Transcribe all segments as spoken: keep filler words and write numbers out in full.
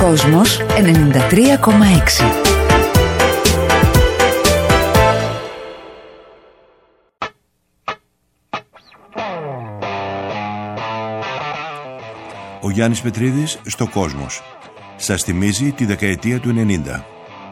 Κόσμος ενενήντα τρία κόμμα έξι. Ο Γιάννης Πετρίδης στο Κόσμος σας θυμίζει τη δεκαετία του ενενήντα.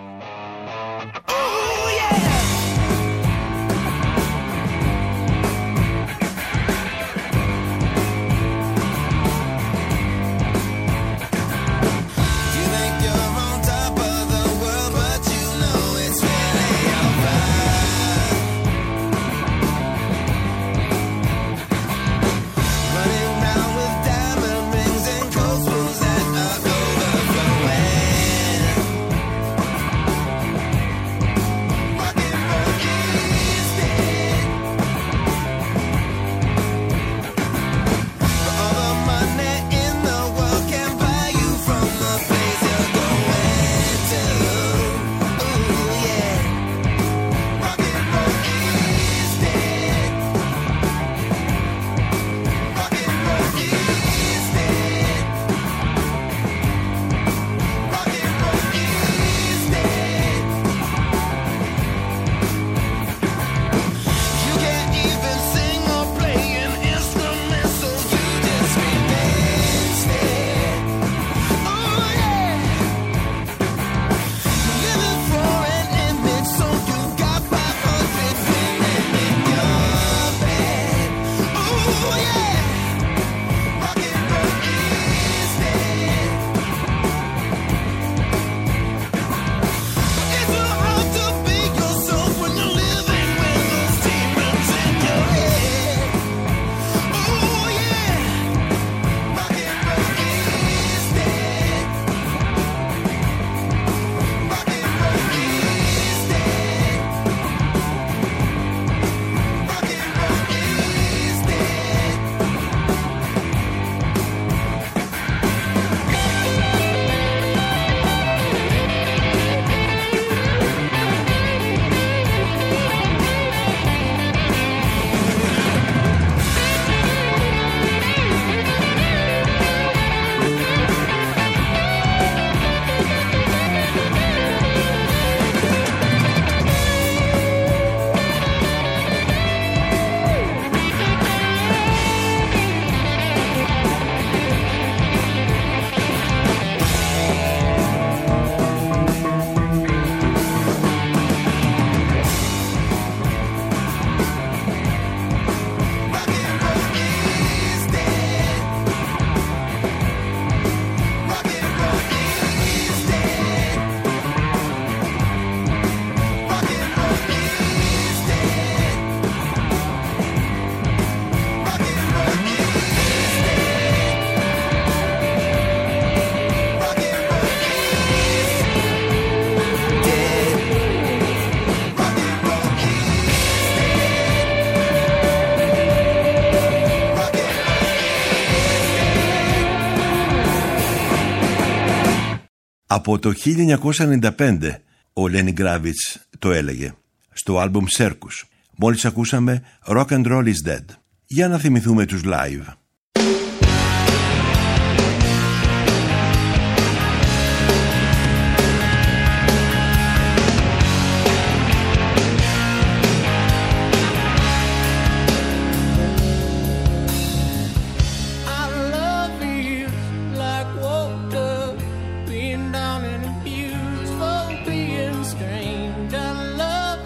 Από το χίλια εννιακόσια ενενήντα πέντε ο Λένι Γκράβιτς το έλεγε στο άλμπουμ Circus. Μόλις ακούσαμε Rock and Roll is Dead. Για να θυμηθούμε τους live.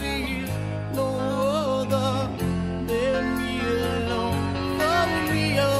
Real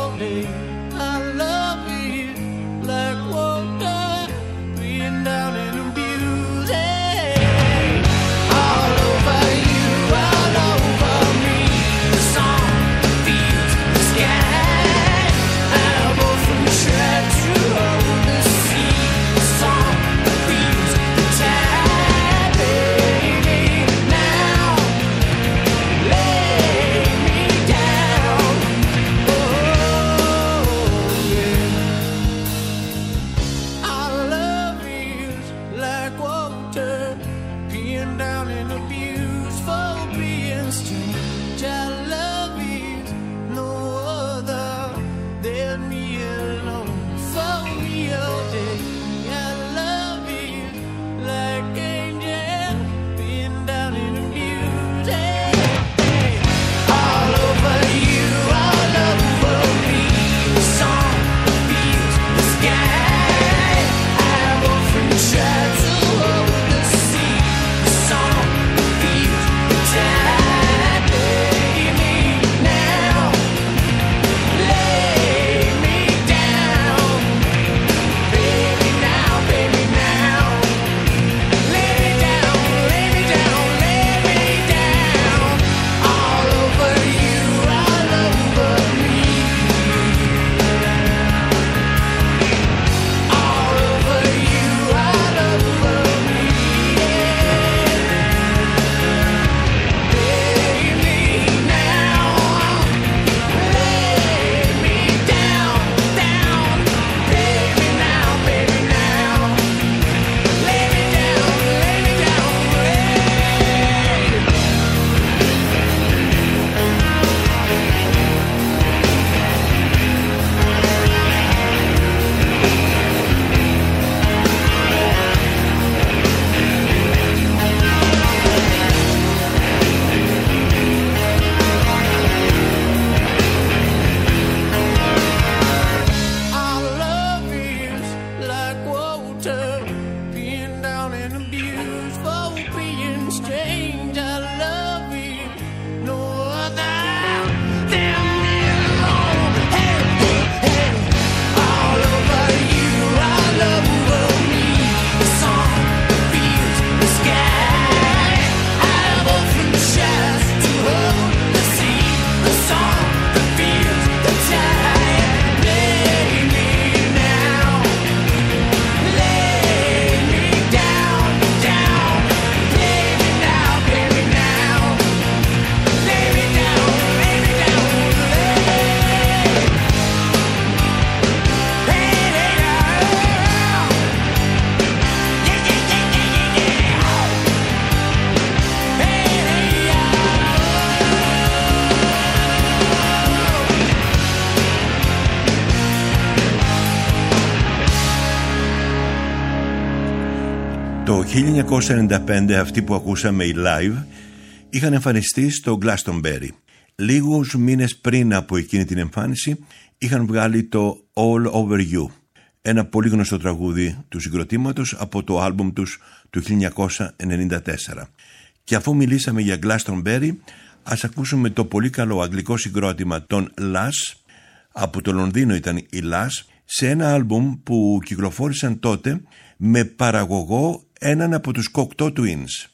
Το χίλια εννιακόσια ενενήντα πέντε αυτοί που ακούσαμε οι live είχαν εμφανιστεί στο Glastonbury. Λίγους μήνες πριν από εκείνη την εμφάνιση είχαν βγάλει το All Over You, ένα πολύ γνωστό τραγούδι του συγκροτήματος από το άλμπουμ τους του χίλια εννιακόσια ενενήντα τέσσερα. Και αφού μιλήσαμε για Glastonbury, ας ακούσουμε το πολύ καλό αγγλικό συγκρότημα των Lush, από το Λονδίνο ήταν οι Lush, σε ένα άλμπουμ που κυκλοφόρησαν τότε με παραγωγό έναν από τους Cocteau Twins.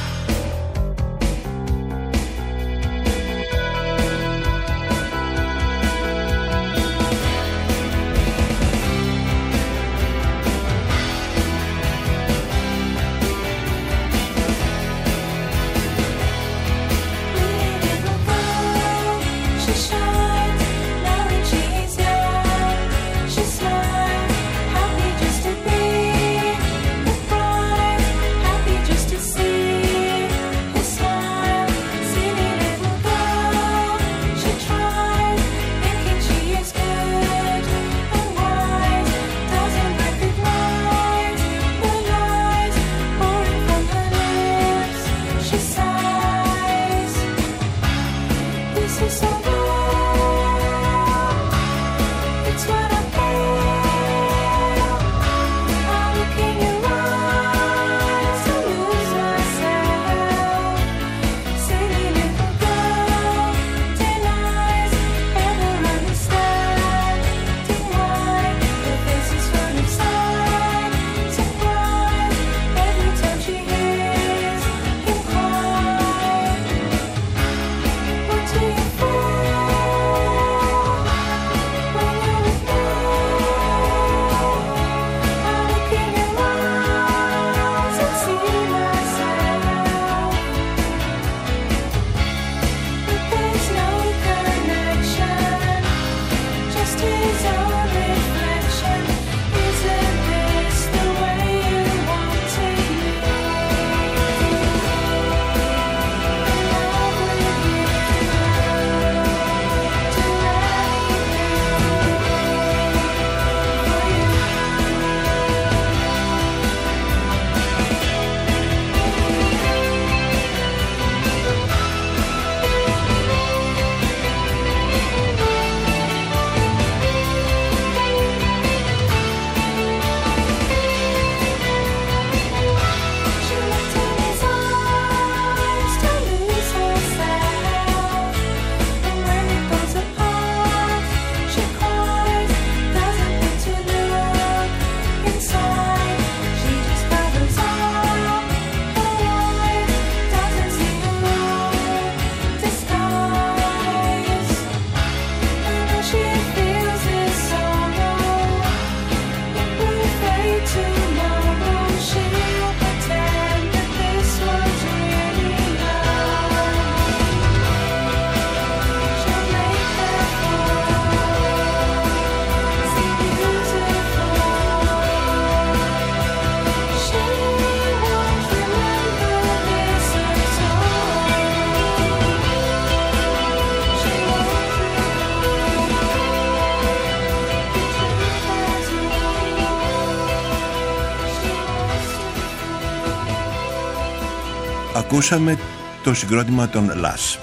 Ακούσαμε το συγκρότημα των Lush.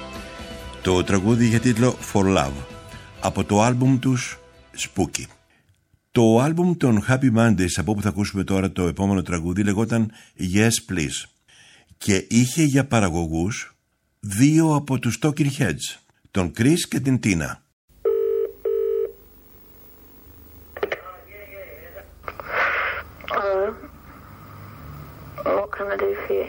Το τραγούδι είχε τίτλο For Love από το άλμπουμ τους Spooky. Το άλμπουμ των Happy Mondays, από όπου θα ακούσουμε τώρα το επόμενο τραγούδι, λεγόταν Yes Please και είχε για παραγωγούς δύο από τους Talking Heads, τον Chris και την Tina. Hello. What can I do for you?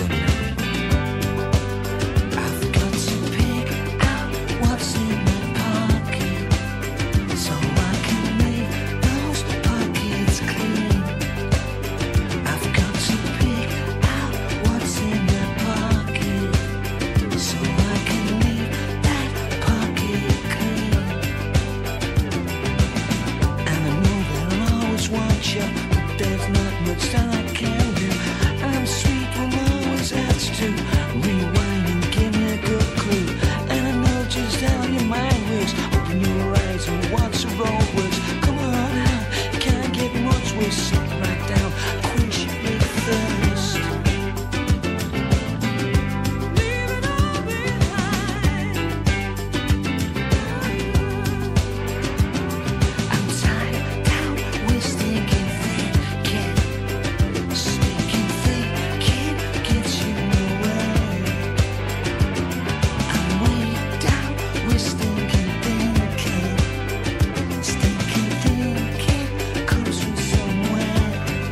What's in my pocket? rewind and give me a good clue. And I know just how your mind works. Open your eyes and watch the road works. Come on out, can't get much worse. Sit right down, quench your big thirst. Leave it all behind. I'm tired down with stinking thinking. Stinking thinking gets you nowhere. I'm way down with stinking thinking. Stinking thinking comes from somewhere.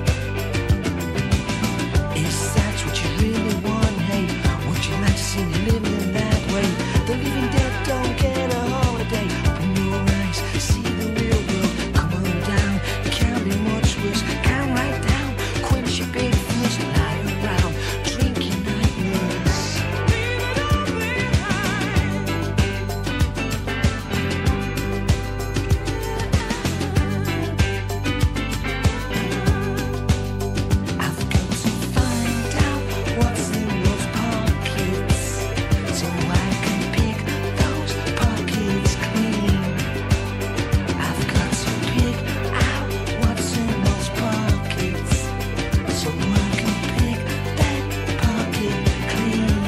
Is that what you really want, hey? Would you like to see me living that way? The living dead don't get a holiday. Open your eyes, see the real world. Come on down, can't be much worse. Calm right down, quench your big thirst. Lie around, drink your nightmares. Leave it all behind. I've got to find out what's in those pockets, so I can pick those pockets clean. I've got to pick out what's in those pockets, so I can pick that pocket clean.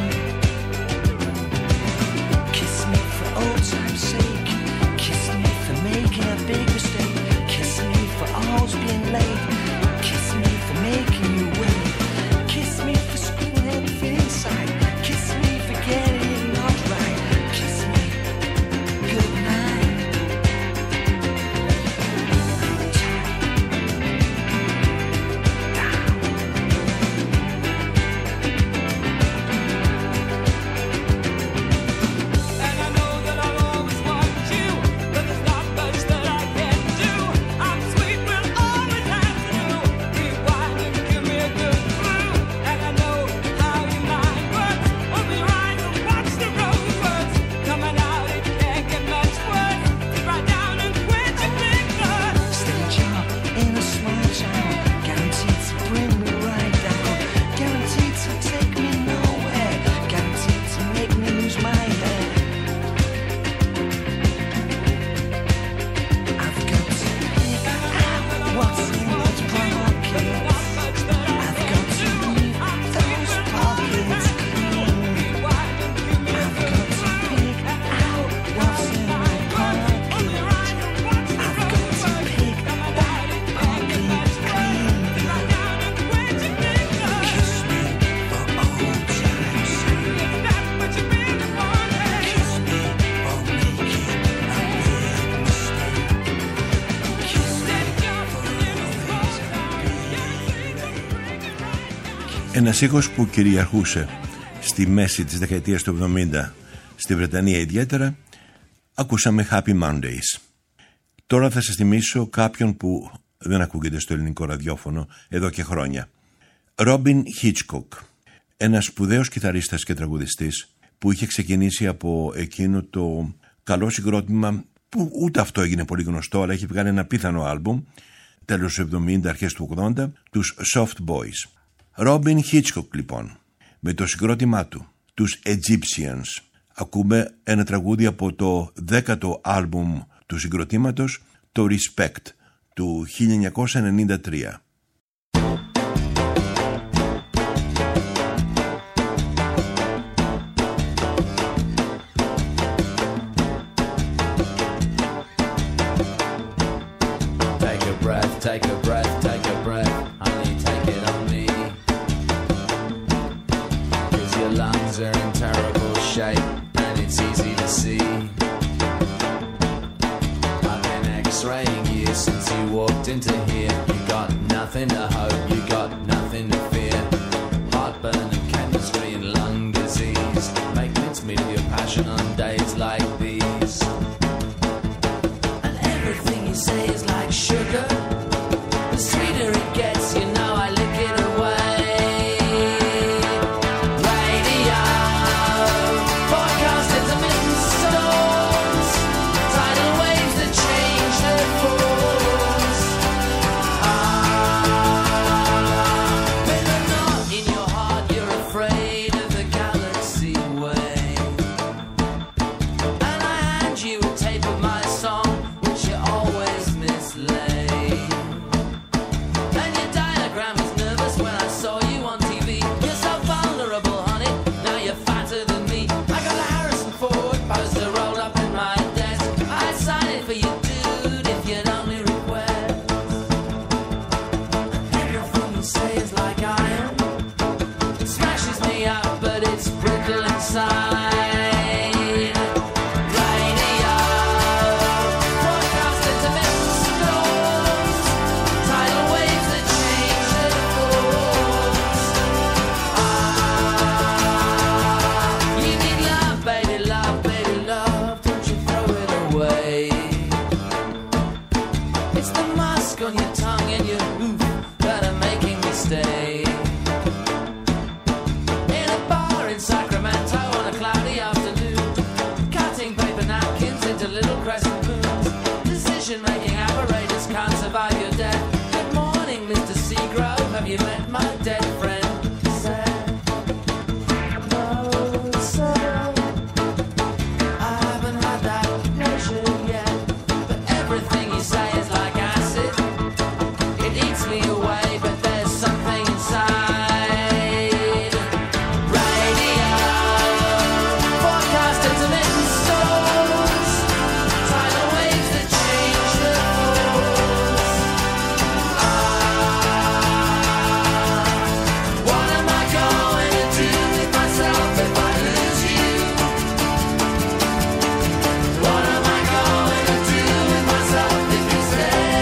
Kiss me for old time's sake. Kiss me for making a big mistake. Kiss me for always being late. Kiss me for making you wait. Kiss me for screwing everything inside. Kiss me for getting it not right. Kiss me good night. And I know that I'll always want you, but there's not much that I can do. I'm sweet, will always have to do. Rewind and give me a good clue. And I know how your mind works. Open your eyes and watch the road works. Coming out, it can't get much worse. Sit right down and quench your big thirst. Steady job in a small town, guaranteed to bring me right down. Guaranteed to take me nowhere. Guaranteed to make me lose my head. I've got to pick out what's in those pockets. I've got to leave those pockets clean. I've got to pick out what's in my pocket. I've got to pick that pocket clean. Kiss me for old time's sake. Kiss me for making a weird mistake. Kiss me for always being. Ένας ήχος που κυριαρχούσε στη μέση της δεκαετίας του εβδομήντα στη Βρετανία ιδιαίτερα. Ακούσαμε Happy Mondays. Τώρα θα σας θυμίσω κάποιον που δεν ακούγεται στο ελληνικό ραδιόφωνο εδώ και χρόνια. Robin Hitchcock, ένας σπουδαίος κιθαρίστας και τραγουδιστής που είχε ξεκινήσει από εκείνο το καλό συγκρότημα που ούτε αυτό έγινε πολύ γνωστό, αλλά έχει βγάλει ένα πίθανο άλμπουμ τέλος του εβδομήντα, αρχές του ογδόντα, τους Soft Boys. Robin Hitchcock λοιπόν, με το συγκρότημά του, τους Egyptians. Ακούμε ένα τραγούδι από το δέκατο άλμπουμ του συγκροτήματος, το Respect, του χίλια εννιακόσια ενενήντα τρία. Take a breath, take a breath, take a breath. Honey, take it on me. 'Cause your lungs are in terrible shape, and it's easy to see. I've been x-raying you since you walked into here. You got nothing to hope, you got nothing to fear. Heartburn and chemistry and lung disease make mincemeat of your passion on days like these. And everything you say is like sugar. The sweeter it gets, you know I lick it away. Radio, forecast intermittent storms, tidal waves that change their forms. Ah, with inside. Radio, broadcast intermittent storms, tidal waves that change their forms. Ah, you need love, baby, love, baby, love. Don't you throw it away. It's the mask on your tongue and your hoof that are making me stay. In a bar in Sacramento on a cloudy afternoon, cutting paper napkins into little crescent moons. Decision-making apparatus can't survive your death. Good morning, Mister Seagrove. Have you met my dead friend? Said, no, sir. I haven't had that pleasure yet. But everything you say is like acid. It eats me away, but there's something inside. Radio, forecast intermittent storms, tidal waves that change their forms. Ah, what am I going to do with myself if I lose you? What am I going to do with myself if you stay?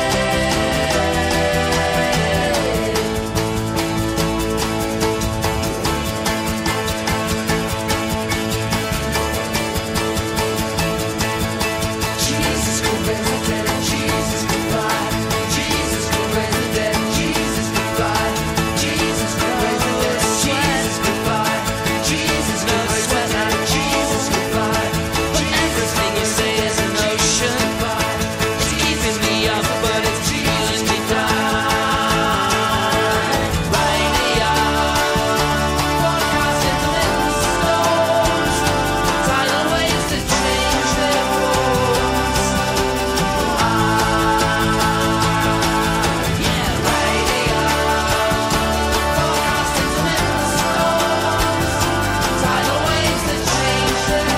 Jesus could raise the dead, Jesus could fly. Jesus could raise the dead, Jesus could fly. Jesus could raise the dead, Jesus could fly. Jesus could raise the dead, Jesus could fly. But everything you say is an ocean. It's keeping me up, but it's killing me down. Radio, forecast intermittent storms, tidal waves that change their forms. Ah, yeah, radio, forecast intermittent storms, tidal waves that change their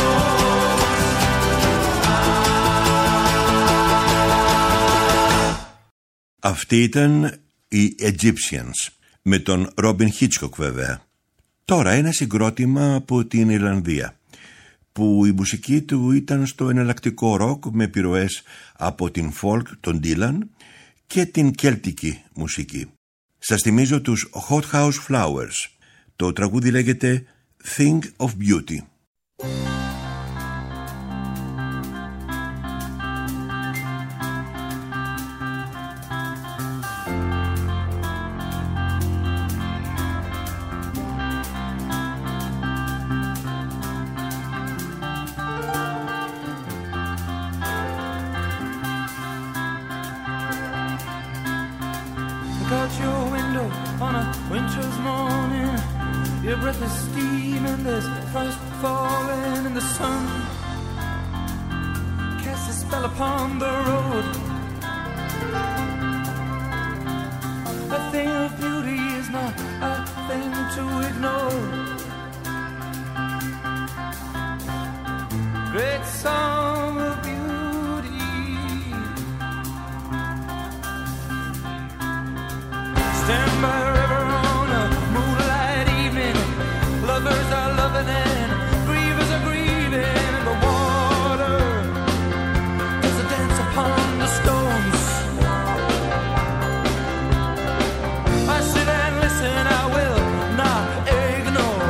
forms. Αυτοί ήταν οι Egyptians, με τον Ρόμπιν Χίτσκοκ βέβαια. Τώρα ένα συγκρότημα από την Ιρλανδία, που η μουσική του ήταν στο εναλλακτικό ροκ με επιρροές από την folk, τον Dylan, και την κέλτικη μουσική. Σας θυμίζω τους Hot House Flowers. Το τραγούδι λέγεται Thing of Beauty. Look out your window on a winter's morning. Your breath is steam and there's frost falling in the sun. Cast a spell upon the road. A thing of beauty is not a thing to ignore. Great song of beauty. Stand by a river on a moonlight evening. Lovers are loving and grievers are grieving. And the water does a dance upon the stones. I sit and listen, I will not ignore.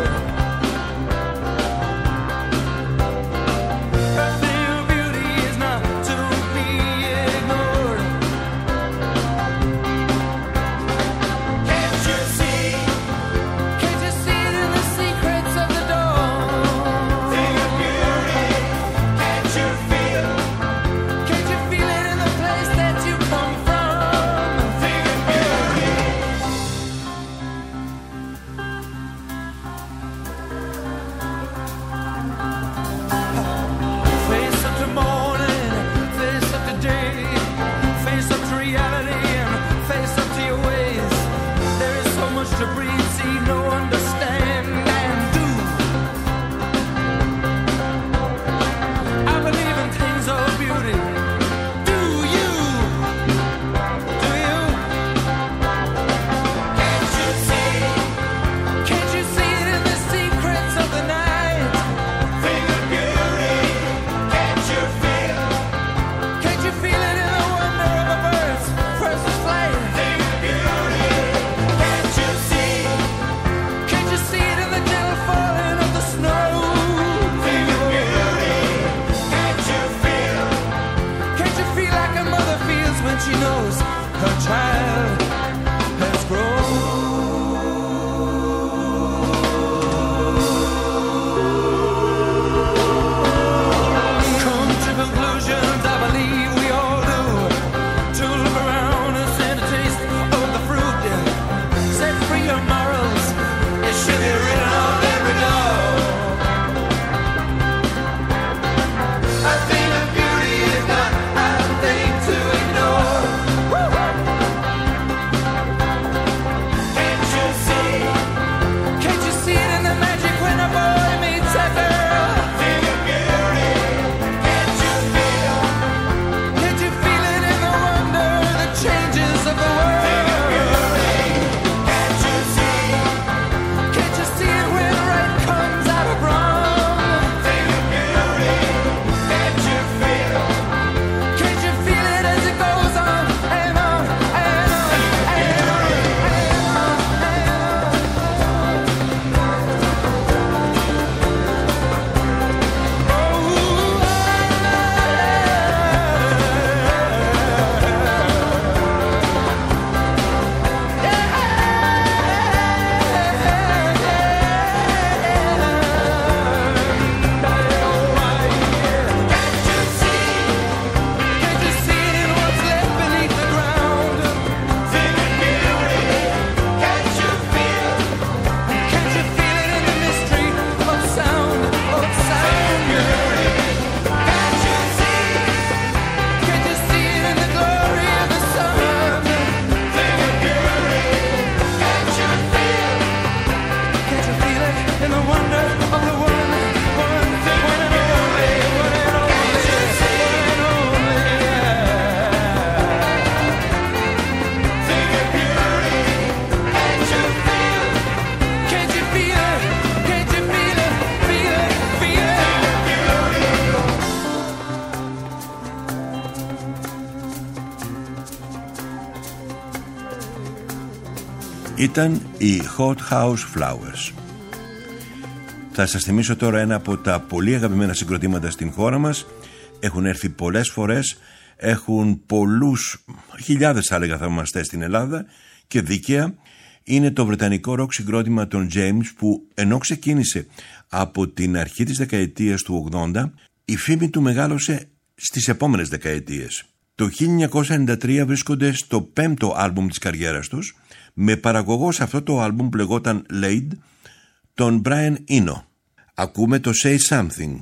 Ήταν οι Hot House Flowers. Θα σας θυμίσω τώρα ένα από τα πολύ αγαπημένα συγκροτήματα στην χώρα μας. Έχουν έρθει πολλές φορές, έχουν πολλούς, χιλιάδες θα έλεγα θαυμαστές στην Ελλάδα και δίκαια. Είναι το βρετανικό ροκ συγκρότημα των James, που ενώ ξεκίνησε από την αρχή της δεκαετίας του ογδόντα, η φήμη του μεγάλωσε στις επόμενες δεκαετίες. Το χίλια εννιακόσια ενενήντα τρία βρίσκονται στο πέμπτο άλμπουμ της καριέρας τους, με παραγωγό σε αυτό το άλμπουμ που λεγόταν Laid τον Brian Eno. Ακούμε το Say Something.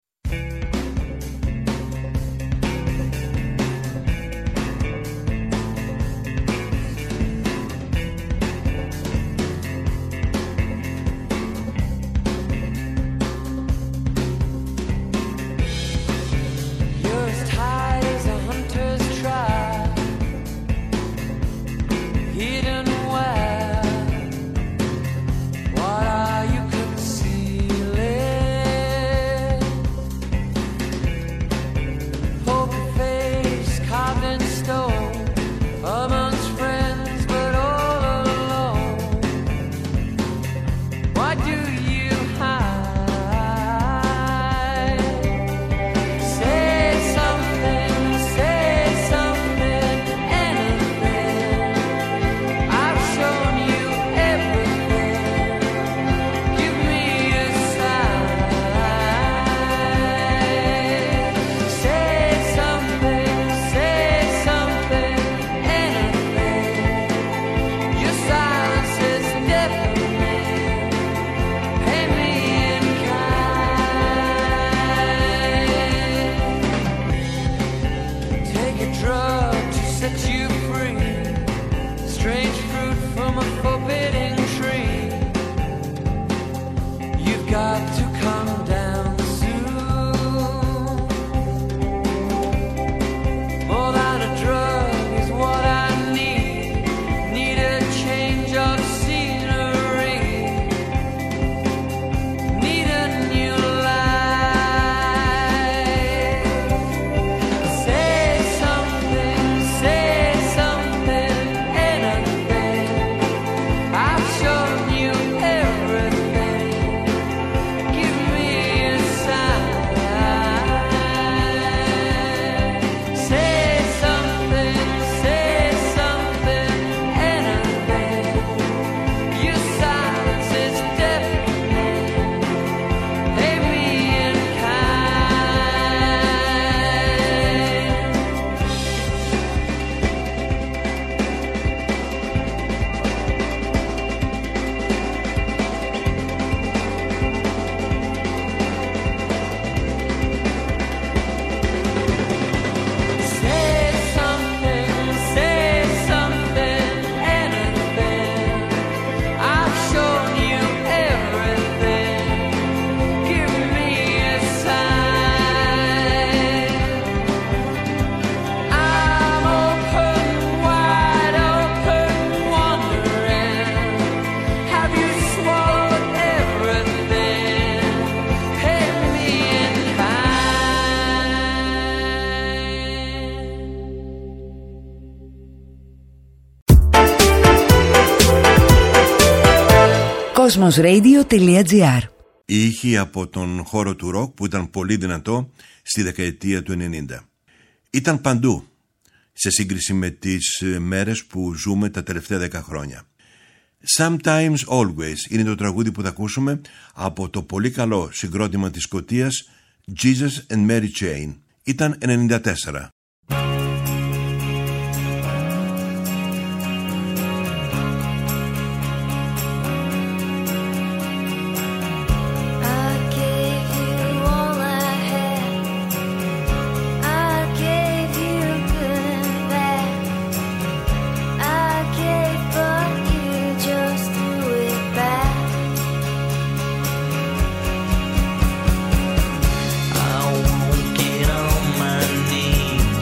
Cosmosradio.gr. Η ήχη από τον χώρο του ροκ που ήταν πολύ δυνατό στη δεκαετία του ενενήντα. Ήταν παντού, σε σύγκριση με τις μέρες που ζούμε τα τελευταία δέκα χρόνια. Sometimes Always είναι το τραγούδι που θα ακούσουμε από το πολύ καλό συγκρότημα της Σκωτίας Jesus and Mary Chain. Ήταν ενενήντα τέσσερα. I won't get on my knees.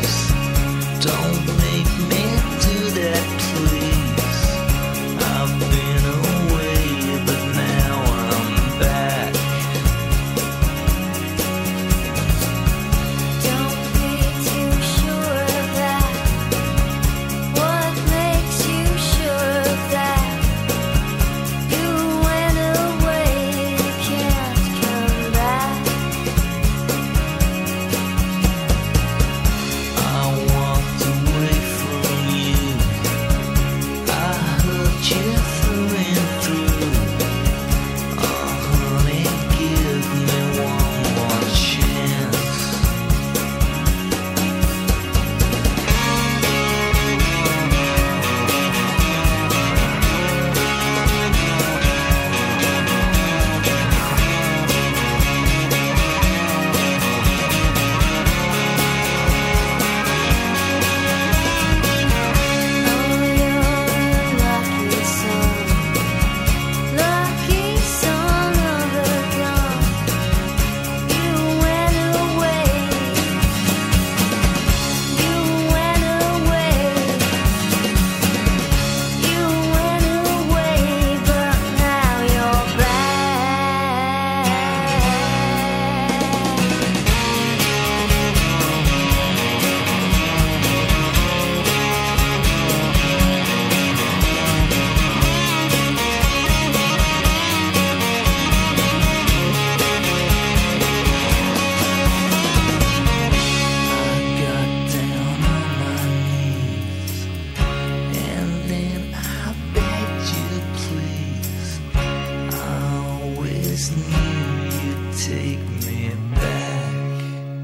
just knew you'd take me back.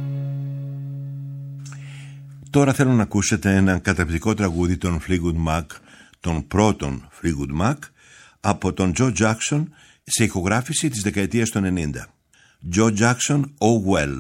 Τώρα θέλω να ακούσετε ένα καταπληκτικό τραγούδι των Fleetwood Mac, των πρώτων Fleetwood Mac, από τον Joe Jackson σε ηχογράφηση της δεκαετίας των ενενήντα. Joe Jackson, Oh Well.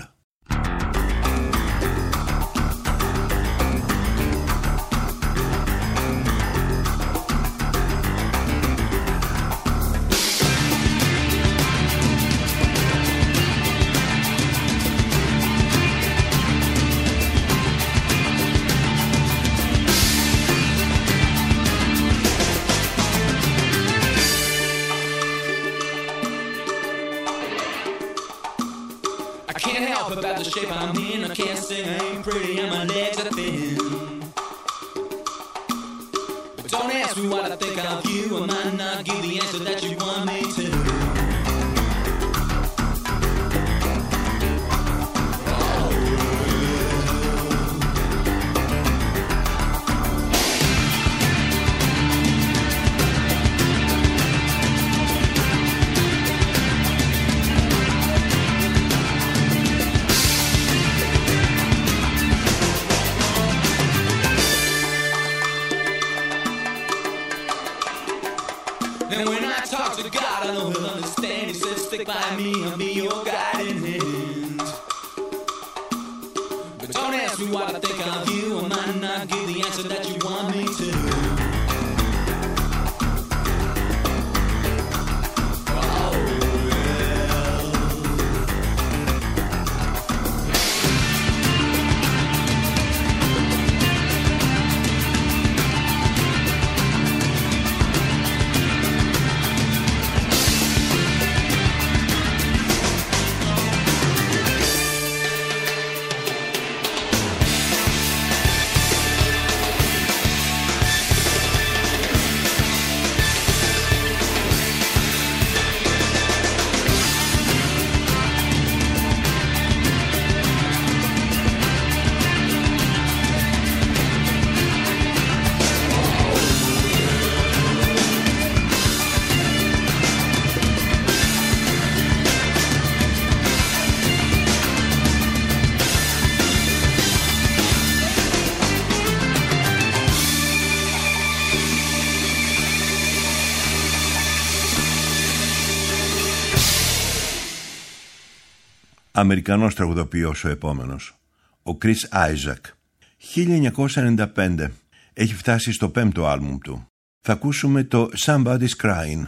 About the shape I'm in, I can't sing, I ain't pretty, and my legs are thin. But don't ask me what I think of you, I might not give the answer that you want me to. And when I talk to God, I know he'll understand. He says, stick by me, I'll be your guiding hand. But don't ask me what I think of you, I might not give the answer that you want me to. Αμερικανός τραγουδοποιός ο επόμενος, ο Chris Isaak. χίλια εννιακόσια ενενήντα πέντε, έχει φτάσει στο πέμπτο άλμπουμ του. Θα ακούσουμε το Somebody's Crying.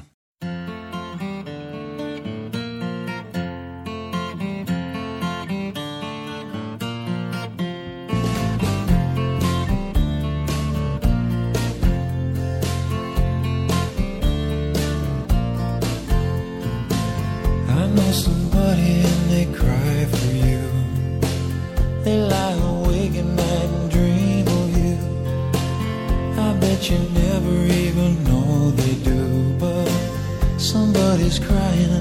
I know somebody and they cry for you. They lie awake at night and dream of you. I bet you never even know they do, but somebody's crying.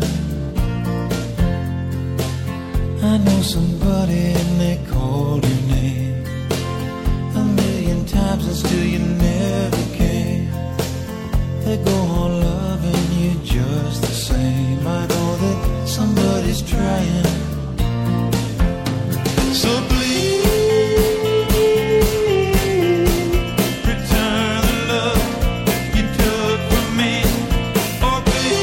I know somebody and they called your name a million times and still you never came. They go on loving you just the same. I know that somebody's trying. So please return the love you took from me. Oh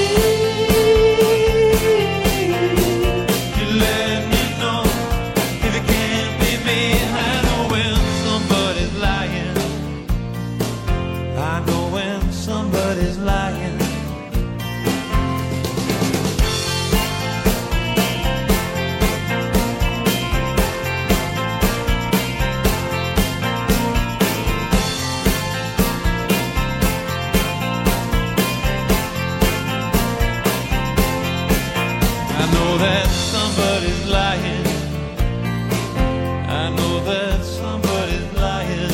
please, you let me know if it can't be me. I know when somebody's lying. I know when somebody's lying. I know that somebody's lying. I know that somebody's lying.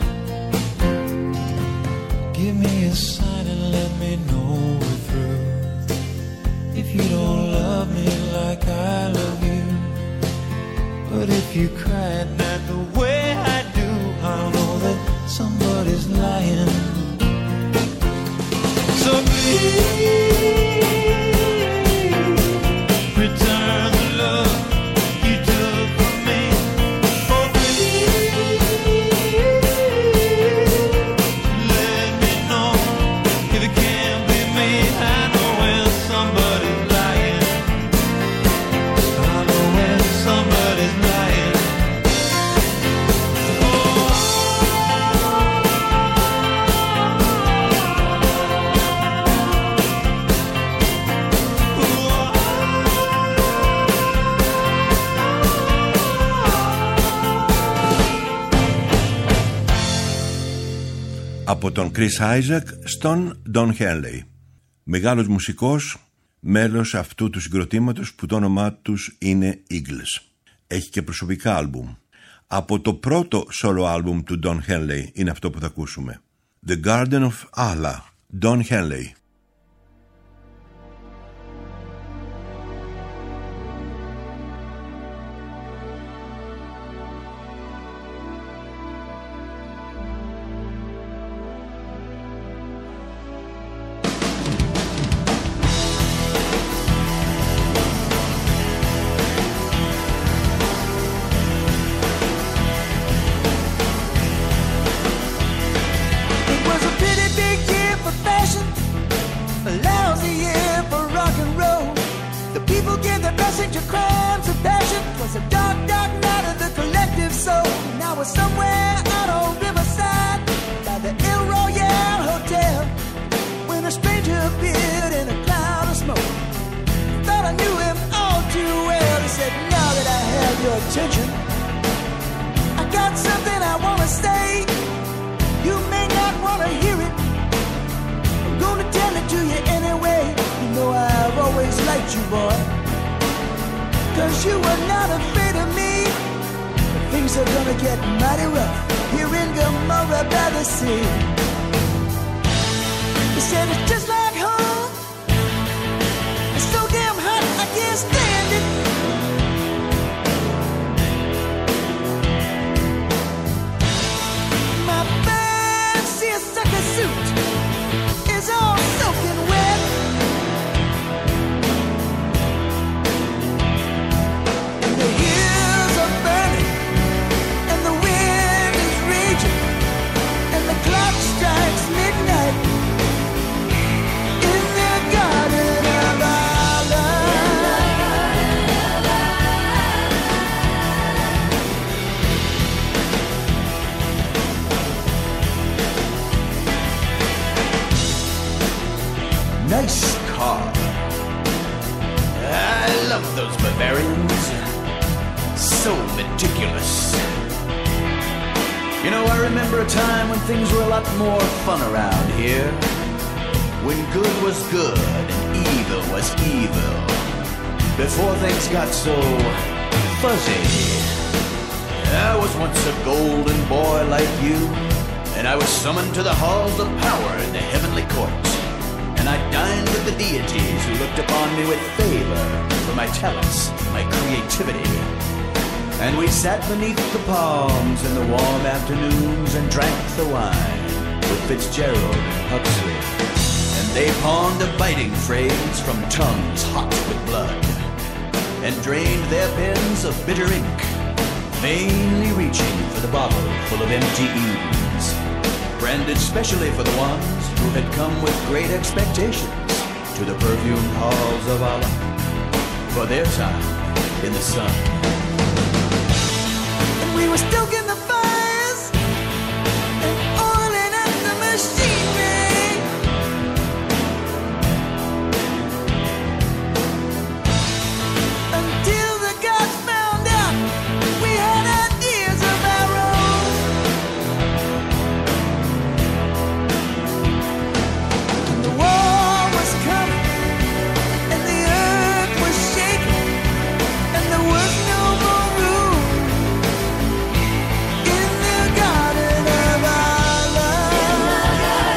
Give me a sign and let me know we're through. If you don't love me like I love you, but if you cry at night the way I do, I know that somebody's lying. So please από τον Chris Isaac στον Don Henley. Μεγάλος μουσικός, μέλος αυτού του συγκροτήματος που το όνομά τους είναι Eagles. Έχει και προσωπικά άλμπουμ. Από το πρώτο solo άλμπουμ του Don Henley είναι αυτό που θα ακούσουμε. The Garden of Allah, Don Henley. Nice car. I love those Bavarians. So meticulous. You know, I remember a time when things were a lot more fun around here. When good was good and evil was evil. Before things got so fuzzy. I was once a golden boy like you, and I was summoned to the halls of power in the heavenly courts. And I dined with the deities who looked upon me with favor for my talents, my creativity. And we sat beneath the palms in the warm afternoons and drank the wine with Fitzgerald and Huxley. And they pawned a biting phrase from tongues hot with blood, and drained their pens of bitter ink, vainly reaching for the bottle full of empty ease, branded specially for the ones who had come with great expectations to the perfumed halls of Allah for their time in the sun. And we were stoking the fires and oiling up the machinery. Until the gods found out we had ideas of our own. The war was coming and the earth was shaking, and there was no more room in the garden of our love.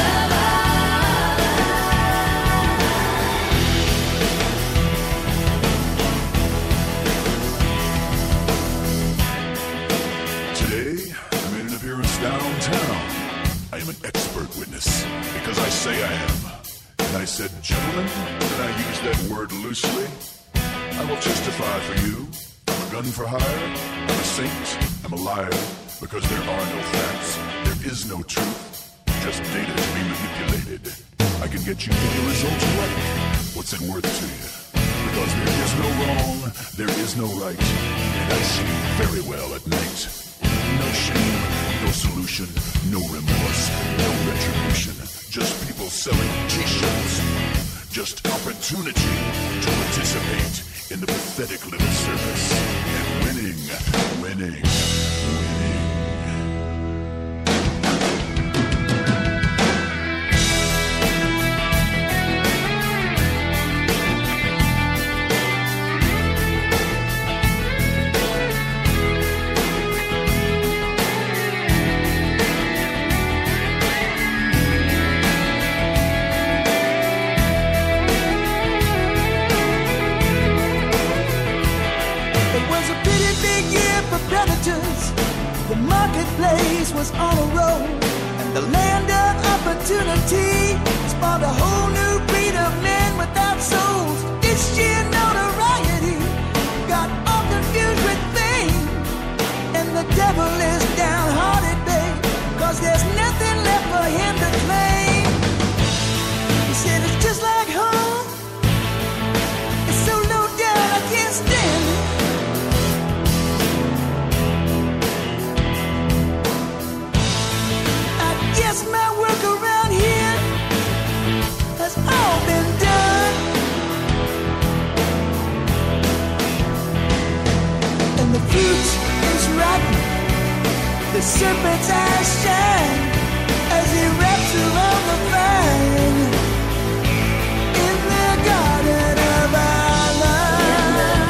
Today, I made an appearance downtown. I am an expert witness, because I say I am. And I said, gentlemen, and I use that word loosely. I will testify for you. I'm a gun for hire. I'm a saint. I'm a liar. Because there are no facts. There is no truth. Just data to be manipulated. I can get you any result you like. What's it worth to you? Because there is no wrong. There is no right. And I see very well at night. No shame, no solution, no remorse, no retribution. Just people selling t-shirts. Just opportunity to participate in the pathetic little circus. And winning, winning, winning. place was on a roll, and the land of opportunity spawned a whole new breed of men without souls. This sheer notoriety got all confused with fame, and the devil is downhearted, babe, cause there's nothing left for him to claim. He said it's just like home, it's so low down I can't stand it. I guess my work around here has all been done, and the fruit is rotten, the serpent's eyes shine as he wraps around the vine in the garden of our love.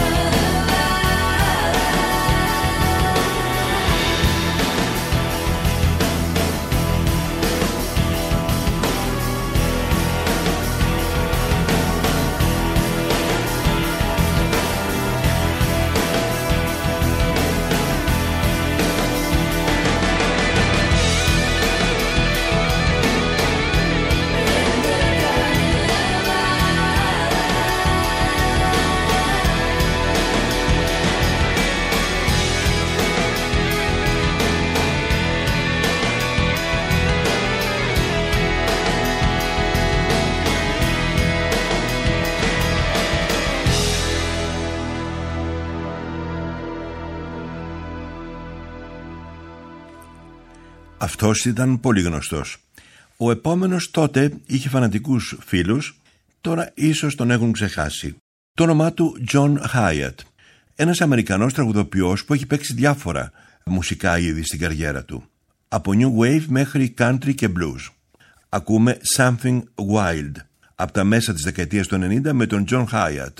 Αυτός ήταν πολύ γνωστός. Ο επόμενος τότε είχε φανατικούς φίλους, τώρα ίσως τον έχουν ξεχάσει. Το όνομά του John Hyatt, ένας Αμερικανός τραγουδοποιός που έχει παίξει διάφορα μουσικά είδη στην καριέρα του, από New Wave μέχρι Country και Blues. Ακούμε Something Wild από τα μέσα της δεκαετίας του ενενήντα με τον John Hyatt.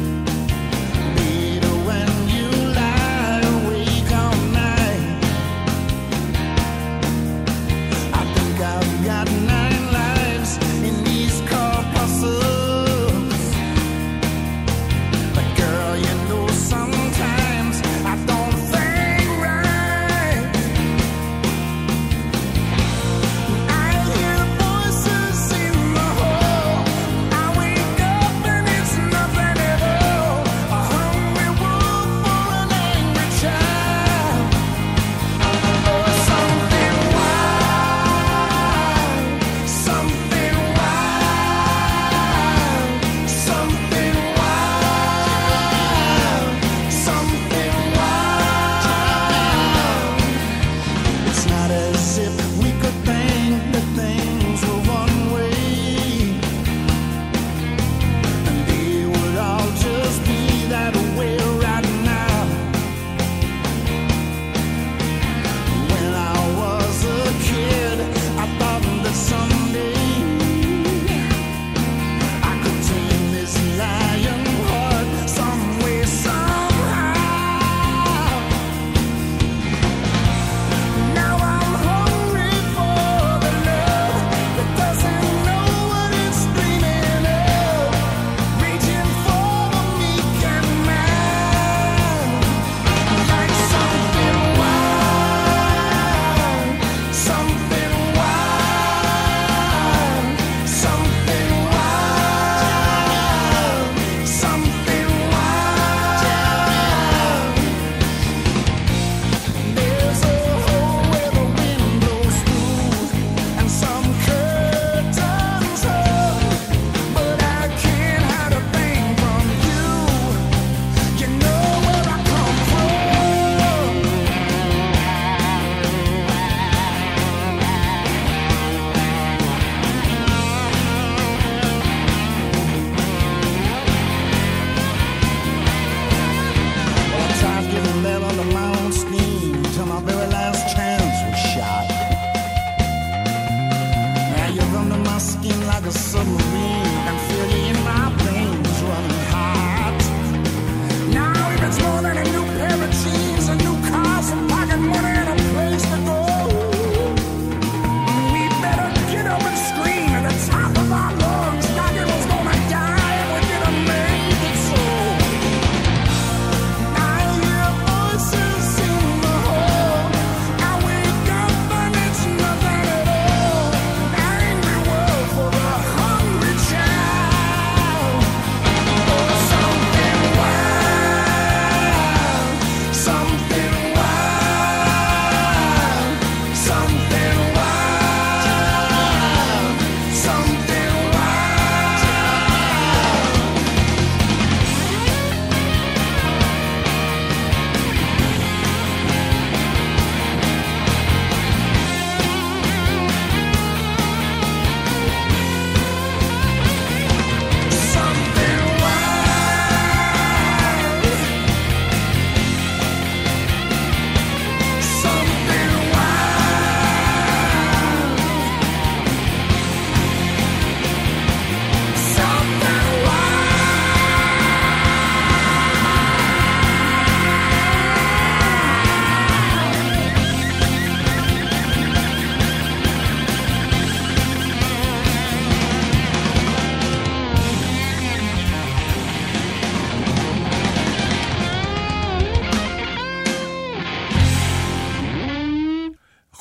When you lie awake all night,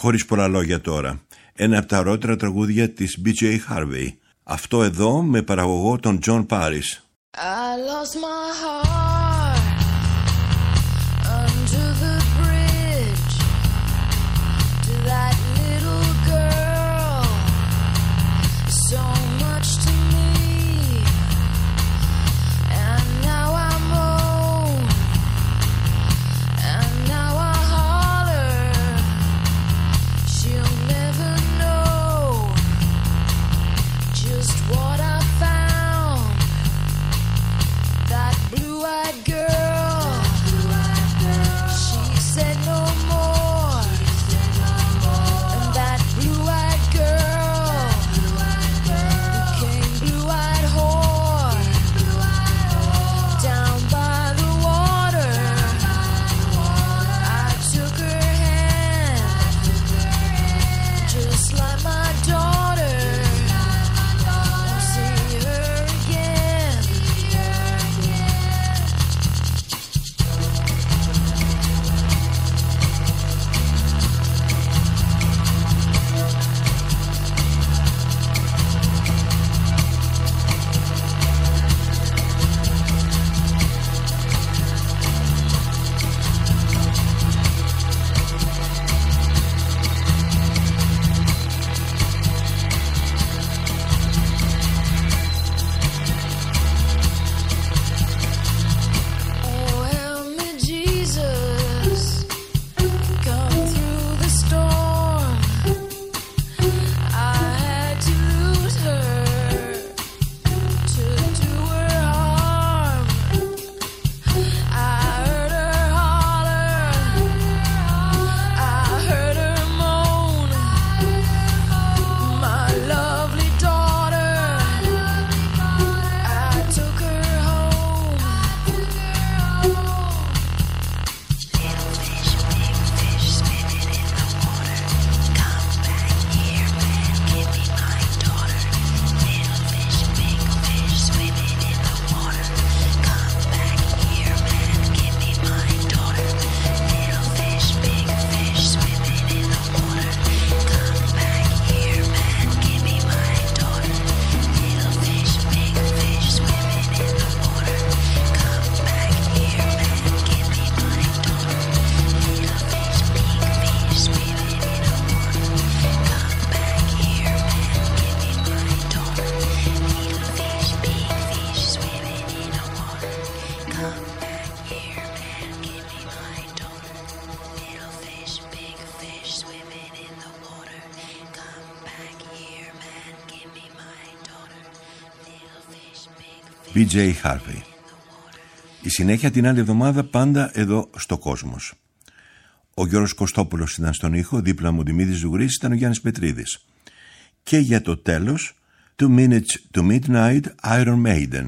Χωρίς πολλά λόγια τώρα. Ένα από τα ωραίτερα τραγούδια της μπι τζέι Harvey. Αυτό εδώ με παραγωγό τον John Paris. I lost my heart under the bridge to that little girl, so much to me, and now I'm old, and now I holler, she'll never know just what I found. That blue-eyed girl, she said no more. And that blue-eyed girl became blue-eyed whore down by the water. I took her hand, just like my daughter. Won't see her again. Oh, help me, Jesus, come through the storm. I had to lose her to do her harm. I heard her holler, I heard her moan. My lovely daughter, I took her home. Little fish, big fish, swimming in the water. Come back here, man, give me my daughter. Little fish, big fish, swimming in the water. Come back here, man, give me my daughter. Little fish, big fish, swimming in the water. Come back here, man, give me my daughter. Little fish, big fish, swimming in the water. Come back here, man, give me my daughter. Little fish, big fish, swimming in the water. Come back here, man, give me my daughter. Little fish, big fish, swimming in the water. Come back here, man, give me my daughter. Little fish, big fish, swimming in the water. Come back here, man, give me my daughter. Little fish, big fish. μπι τζέι Harvey. Η συνέχεια την άλλη εβδομάδα πάντα εδώ στο Κόσμος. Ο Γιώργος Κωστόπουλος ήταν στον ήχο, δίπλα μου Δημήτρης Ζουγρής, ήταν ο Γιάννης Πετρίδης. Και για το τέλος, Two Minutes to Midnight, Iron Maiden.